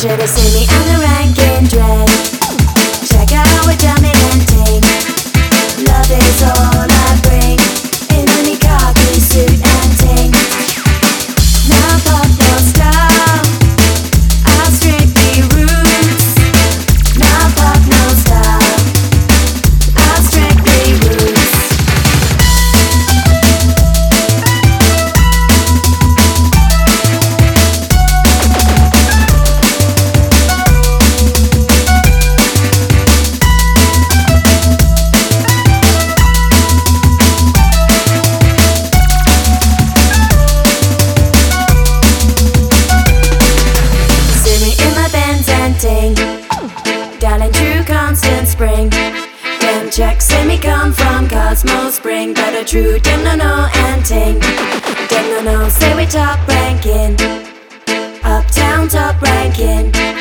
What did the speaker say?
should've seen me on the ranking dread. Check out how we're jamming and ting. Love is all I bring in any khaki suit and ting. No pop, no style, I'm strictly roots. No pop, no style, I'm strictly roots. Down in true constant spring. Them checks see me come from Cosmos Spring. But a true dem no no and ting. Dem no no say we top ranking. Uptown top ranking.